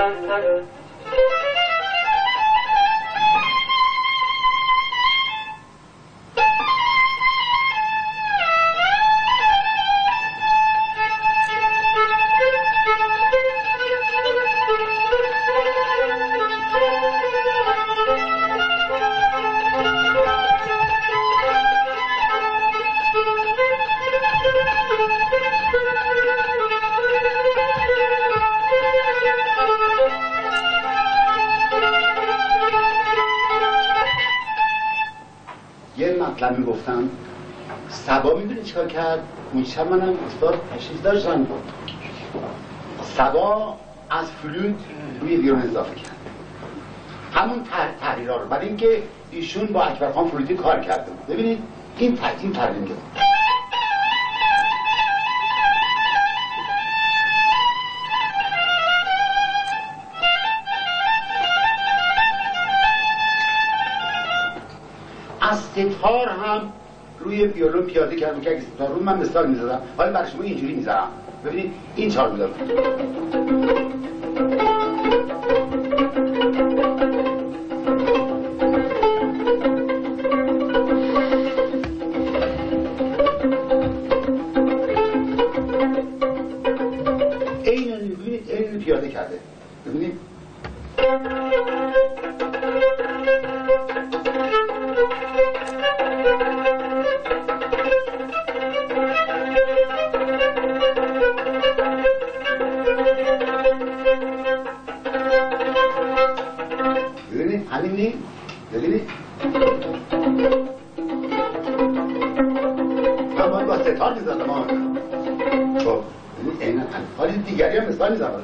مطلب میگفتم سبا میدونی چیکار کرد؟ اون شب منم استاد تشخیص داشتن سبا از فلوت روی ویولن اضافه کرد همون تحریرها رو، برای اینکه ایشون با اکبرخان فلوتی کار کرده بود. ببینید این تحریر میگه از ستار هم روی ویولن پیاده کردم که اگه ستار رو من مثال میزدم، حالا برای شما اینجوری میذارم. ببینید این چهار میذارم این پیاده کرده. ببینید ببینید همین نیم. ببینید من باید با ستار میزدم خب ببینید این حالی دیگری هم مثال میزدم.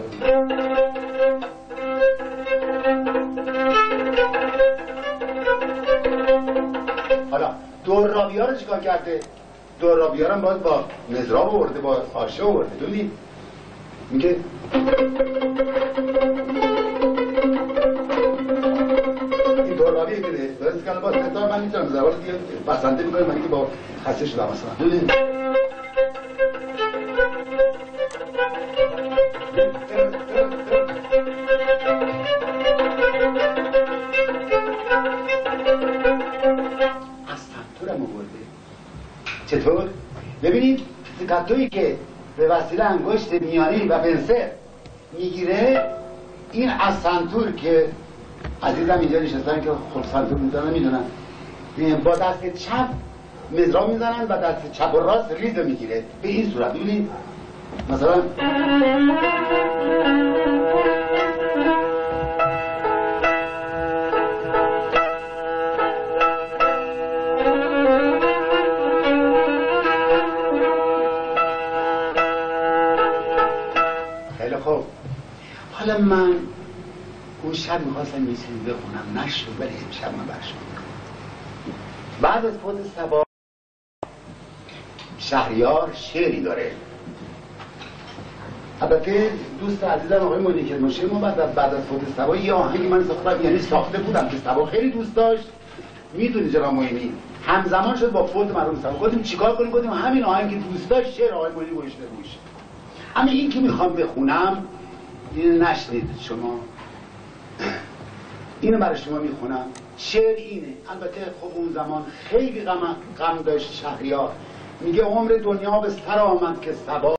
حالا دورابی ها رو چیکار کرده؟ دورابی ها رو باید با مضراب آورده، با آشه آورده. ببینید میگه این دورابی دیگه درست کنه با ستار من میتونم زبان دیگه بسنده میکنم من که با خسته شدم اصلا. ببینید چطور؟ ببینید سکاتویی که به وسیله انگشت میانی و پنسل میگیره این از سنتور که عزیزم اینجا نشستن که خب سنتور میزنن میدونن با دست چپ مضراب میزنن و دست چپ و راست ریز میگیره به این صورت. ببینید مثلا حالا من اون شب میخواستم یه چیزی بخونم نشد، ولی امشب من برشم. بعد از فوت سبا شهریار شعری داره. البته دوست عزیزم آقای مونیکر مشه ما بعد از فوت سبا یه آهنگی من ساختم، یعنی ساخته بودم که سبا خیلی دوست داشت. میدونی جناب معینی همزمان شد با فوت مرحوم سبا. گفتیم چیکار کنیم؟ گفتیم همین آهنگی دوست داشت شعر آقای معینی گوشته روش. همین این که میخوام بخونم اینو نشنید شما، اینو برای شما میخونم. شعر اینه. البته خب اون زمان خیلی غم داشت شهریار. میگه عمر دنیا به سر آمد که صبا